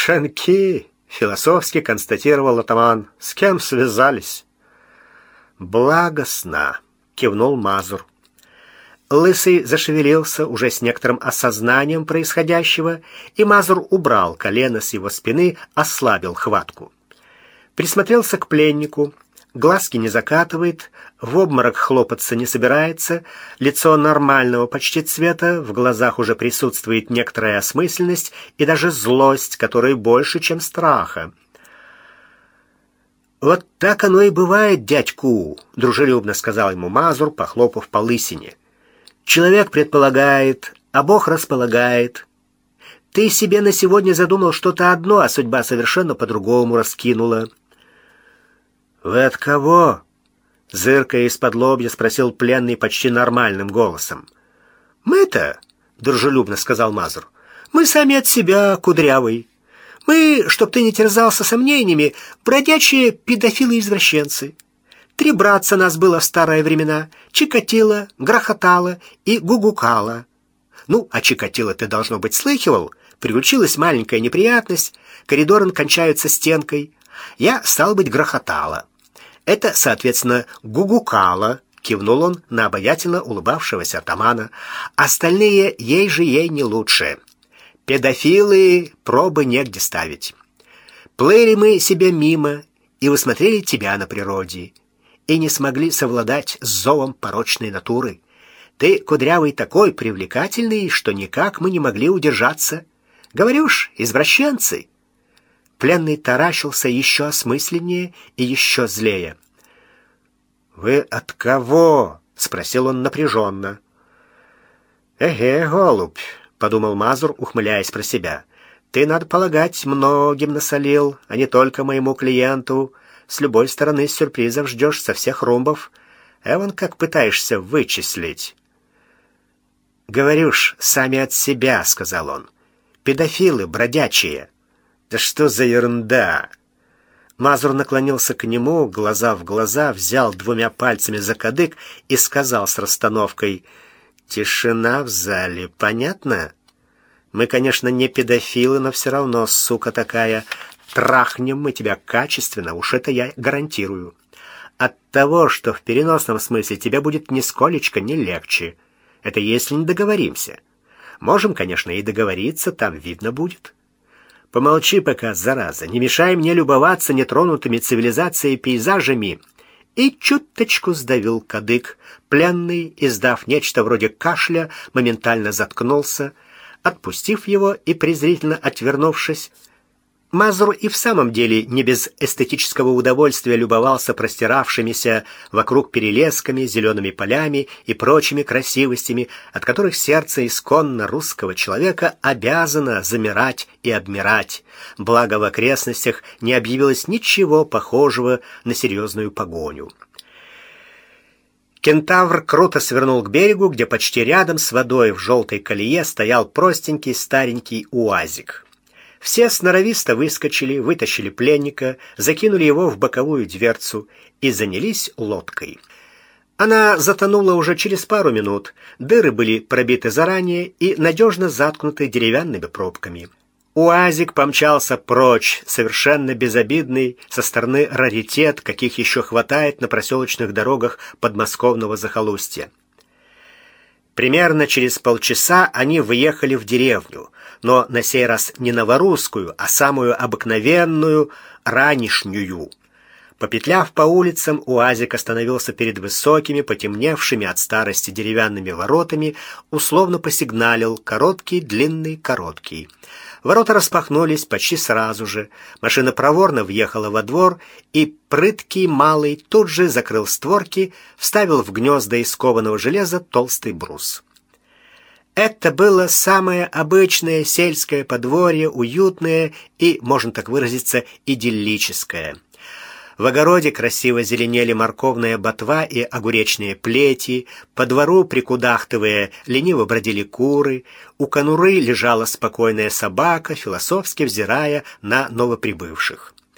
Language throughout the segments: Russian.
«Щенки!» — философски констатировал атаман. «С кем связались?» «Благостно!» — кивнул Мазур. Лысый зашевелился уже с некоторым осознанием происходящего, и Мазур убрал колено с его спины, ослабил хватку. Присмотрелся к пленнику. Глазки не закатывает, в обморок хлопаться не собирается, лицо нормального почти цвета, в глазах уже присутствует некоторая осмысленность и даже злость, которой больше, чем страха. «Вот так оно и бывает, дядьку», — дружелюбно сказал ему Мазур, похлопав по лысине. «Человек предполагает, а Бог располагает. Ты себе на сегодня задумал что-то одно, а судьба совершенно по-другому раскинула». «Вы от кого?» — зыркая из-под лобья спросил пленный почти нормальным голосом. «Мы-то», — дружелюбно сказал Мазур, — «мы сами от себя, кудрявый. Мы, чтоб ты не терзался сомнениями, бродячие педофилы-извращенцы. 3 братца нас было в старые времена: Чикатило, Грохотало и Гугукало. Ну, а Чикатило ты, должно быть, слыхивал. Приключилась маленькая неприятность, коридоры кончаются стенкой. Я, стал быть, Грохотало. Это, соответственно, Гугукало», — кивнул он на обаятельно улыбавшегося атамана. «Остальные ей не лучше. Педофилы, пробы негде ставить. Плыли мы себе мимо и усмотрели тебя на природе, и не смогли совладать с зовом порочной натуры. Ты, кудрявый, такой привлекательный, что никак мы не могли удержаться. Говорю ж, извращенцы». Пленный таращился еще осмысленнее и еще злее. «Вы от кого?» — спросил он напряженно. «Эге, голубь», — подумал Мазур, ухмыляясь про себя. «Ты, надо полагать, многим насолил, а не только моему клиенту. С любой стороны сюрпризов ждешь со всех румбов. Эвон как пытаешься вычислить». «Говорю ж, сами от себя», — сказал он. «Педофилы бродячие». «Да что за ерунда!» Мазур наклонился к нему, глаза в глаза, взял 2 пальцами за кадык и сказал с расстановкой: «Тишина в зале, понятно? Мы, конечно, не педофилы, но все равно, сука такая, трахнем мы тебя качественно, уж это я гарантирую. От того, что в переносном смысле тебе будет нисколечко не легче. Это если не договоримся. Можем, конечно, и договориться, там видно будет. Помолчи пока, зараза, не мешай мне любоваться нетронутыми цивилизацией пейзажами». И чуточку сдавил кадык. Пленный, издав нечто вроде кашля, моментально заткнулся. Отпустив его и презрительно отвернувшись, Мазур и в самом деле не без эстетического удовольствия любовался простиравшимися вокруг перелесками, зелеными полями и прочими красивостями, от которых сердце исконно русского человека обязано замирать и обмирать, благо в окрестностях не объявилось ничего похожего на серьезную погоню. Кентавр круто свернул к берегу, где почти рядом с водой в желтой колее стоял простенький старенький уазик. Все сноровисто выскочили, вытащили пленника, закинули его в боковую дверцу и занялись лодкой. Она затонула уже через пару минут, дыры были пробиты заранее и надежно заткнуты деревянными пробками. УАЗик помчался прочь, совершенно безобидный, со стороны раритет, каких еще хватает на проселочных дорогах подмосковного захолустья. Примерно через полчаса они въехали в деревню, но на сей раз не новорусскую, а самую обыкновенную, ранешнюю. Попетляв по улицам, УАЗик остановился перед высокими, потемневшими от старости деревянными воротами, условно посигналил: «Короткий, длинный, короткий». Ворота распахнулись почти сразу же. Машина проворно въехала во двор, и прыткий малый тут же закрыл створки, вставил в гнезда из кованого железа толстый брус. Это было самое обычное сельское подворье, уютное и, можно так выразиться, идиллическое. В огороде красиво зеленели морковная ботва и огуречные плети, по двору, прикудахтывая, лениво бродили куры, у конуры лежала спокойная собака, философски взирая на новоприбывших.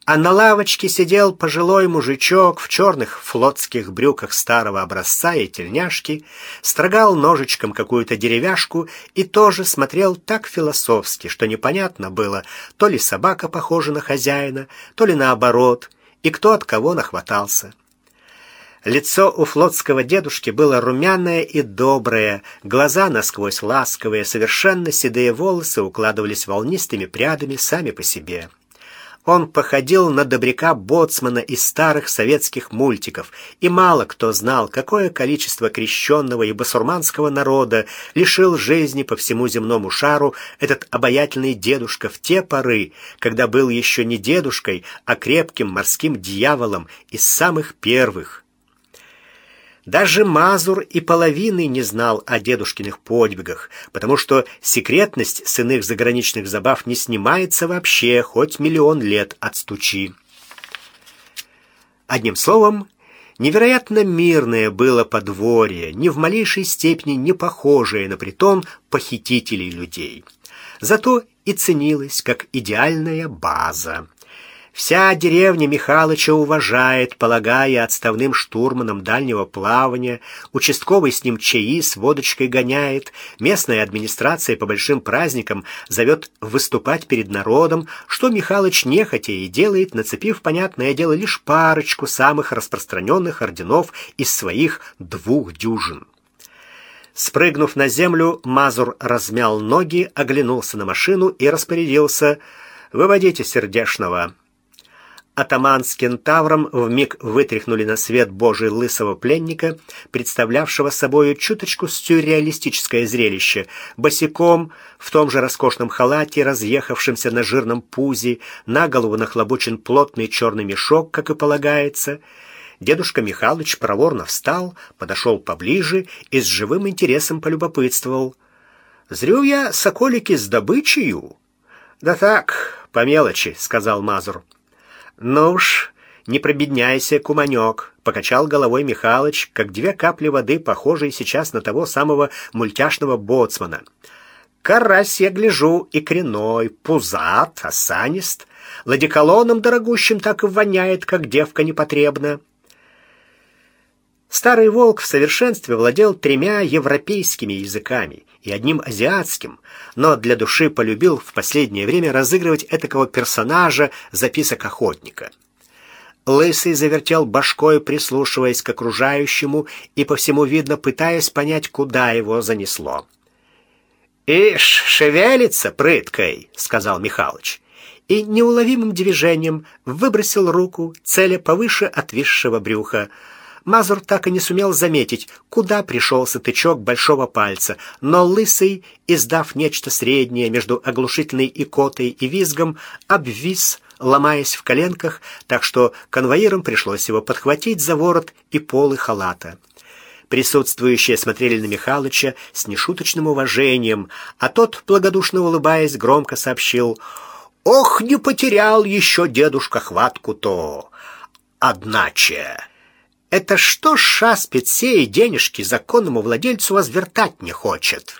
А на лавочке сидел пожилой мужичок в черных флотских брюках старого образца и тельняшки, строгал ножичком какую-то деревяшку и тоже смотрел так философски, что непонятно было, то ли собака похожа на хозяина, то ли наоборот, и кто от кого нахватался. Лицо у флотского дедушки было румяное и доброе, глаза насквозь ласковые, совершенно седые волосы укладывались волнистыми прядами сами по себе. Он походил на добряка-боцмана из старых советских мультиков, и мало кто знал, какое количество крещенного и басурманского народа лишил жизни по всему земному шару этот обаятельный дедушка в те поры, когда был еще не дедушкой, а крепким морским дьяволом из самых первых. Даже Мазур и половины не знал о дедушкиных подвигах, потому что секретность с иных заграничных забав не снимается вообще, хоть 1 000 000 лет отстучи. Одним словом, невероятно мирное было подворье, ни в малейшей степени не похожее на притон похитителей людей. Зато и ценилось как идеальная база. Вся деревня Михалыча уважает, полагая отставным штурманом дальнего плавания, участковый с ним чаи с водочкой гоняет, местная администрация по большим праздникам зовет выступать перед народом, что Михалыч нехотя и делает, нацепив, понятное дело, лишь парочку самых распространенных орденов из своих 2 дюжин. Спрыгнув на землю, Мазур размял ноги, оглянулся на машину и распорядился: «Выводите сердешного». Атаман с кентавром вмиг вытряхнули на свет Божий лысого пленника, представлявшего собою чуточку сюрреалистическое зрелище, босиком, в том же роскошном халате, разъехавшемся на жирном пузе, на голову нахлобучен плотный черный мешок, как и полагается. Дедушка Михалыч проворно встал, подошел поближе и с живым интересом полюбопытствовал: «Зрю я соколики с добычею?» «Да так, по мелочи», — сказал Мазур. «Ну уж, не пробедняйся, куманек», — покачал головой Михалыч, как 2 капли воды, похожие сейчас на того самого мультяшного боцмана. «Карась, я гляжу, и икряной, пузат, осанист, ладиколоном дорогущим так и воняет, как девка непотребна». Старый волк в совершенстве владел 3 европейскими языками и 1 азиатским, но для души полюбил в последнее время разыгрывать этакого персонажа записок охотника. Лысый завертел башкой, прислушиваясь к окружающему и по всему видно пытаясь понять, куда его занесло. «Ишь, шевелится прыткой», — сказал Михалыч, и неуловимым движением выбросил руку, целя повыше отвисшего брюха. Мазур так и не сумел заметить, куда пришелся тычок большого пальца, но Лысый, издав нечто среднее между оглушительной икотой и визгом, обвис, ломаясь в коленках, так что конвоирам пришлось его подхватить за ворот и полы халата. Присутствующие смотрели на Михалыча с нешуточным уважением, а тот, благодушно улыбаясь, громко сообщил: «Ох, не потерял еще дедушка хватку-то! Одначе! Это что ж шаспит сей денежки законному владельцу возвертать не хочет?»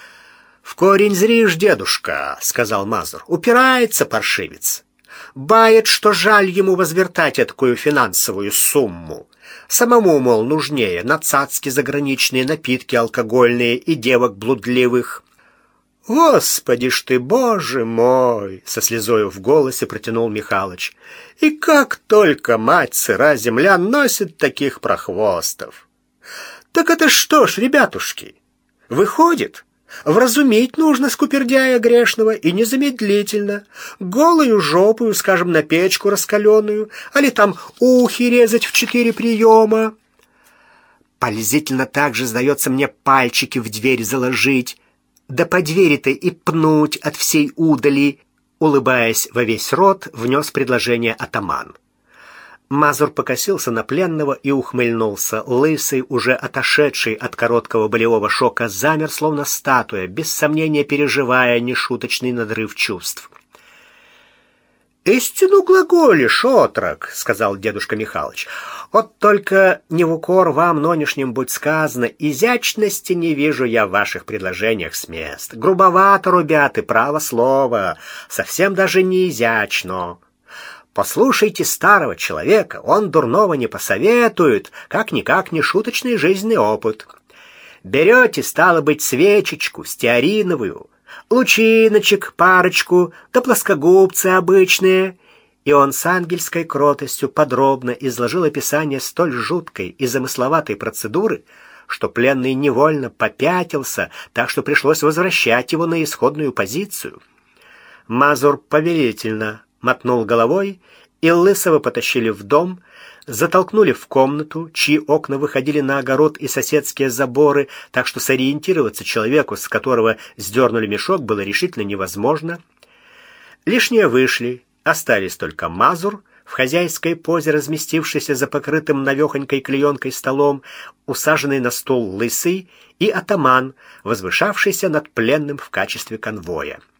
«В корень зришь, дедушка», — сказал Мазур, — «упирается паршивец. Бает, что жаль ему возвертать такую финансовую сумму. Самому, мол, нужнее на цацки заграничные, напитки алкогольные и девок блудливых». «Господи ж ты, Боже мой!» — со слезою в голосе протянул Михалыч. «И как только мать сыра земля носит таких прохвостов!» «Так это что ж, ребятушки, выходит, вразумить нужно скупердяя грешного и незамедлительно, голую жопую, скажем, на печку раскаленную, али там ухи резать в 4 приема?» «Пользительно так же, сдается мне, пальчики в дверь заложить, да по двери-то и пнуть от всей удали», улыбаясь во весь рот, внес предложение атаман. Мазур покосился на пленного и ухмыльнулся. Лысый, уже отошедший от короткого болевого шока, замер, словно статуя, без сомнения переживая нешуточный надрыв чувств. «Истину глаголишь, отрок», — сказал дедушка Михалыч. «Вот только не в укор вам нонешним будь сказано, изящности не вижу я в ваших предложениях с мест. Грубовато рубят и право слово, совсем даже не изящно. Послушайте старого человека, он дурного не посоветует, как-никак не шуточный жизненный опыт. Берете, стало быть, свечечку стеариновую, лучиночек парочку, да плоскогубцы обычные». И он с ангельской кротостью подробно изложил описание столь жуткой и замысловатой процедуры, что пленный невольно попятился, так что пришлось возвращать его на исходную позицию. Мазур повелительно мотнул головой, и Лысого потащили в дом, затолкнули в комнату, чьи окна выходили на огород и соседские заборы, так что сориентироваться человеку, с которого сдернули мешок, было решительно невозможно. Лишние вышли, остались только Мазур, в хозяйской позе разместившийся за покрытым навехонькой клеенкой столом, усаженный на стол Лысый, и атаман, возвышавшийся над пленным в качестве конвоя.